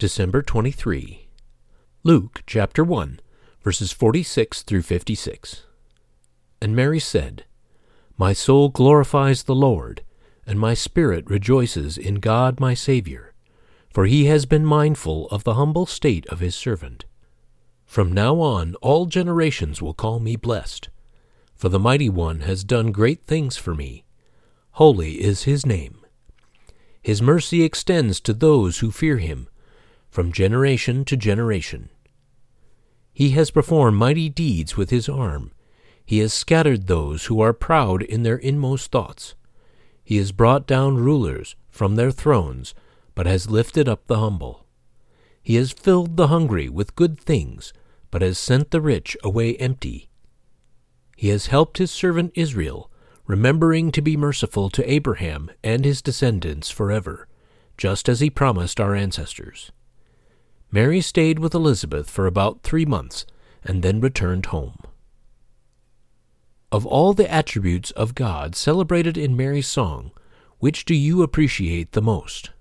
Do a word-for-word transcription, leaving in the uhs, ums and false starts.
December twenty-third. Luke chapter one, verses forty-six through fifty-six. And Mary said, My soul glorifies the Lord, and my spirit rejoices in God my Saviour, for he has been mindful of the humble state of his servant. From now on all generations will call me blessed, for the Mighty One has done great things for me. Holy is his name. His mercy extends to those who fear him, from generation to generation. He has performed mighty deeds with his arm. He has scattered those who are proud in their inmost thoughts. He has brought down rulers from their thrones, but has lifted up the humble. He has filled the hungry with good things, but has sent the rich away empty. He has helped his servant Israel, remembering to be merciful to Abraham and his descendants forever, just as he promised our ancestors. Mary stayed with Elizabeth for about three months and then returned home. Of all the attributes of God celebrated in Mary's song, which do you appreciate the most?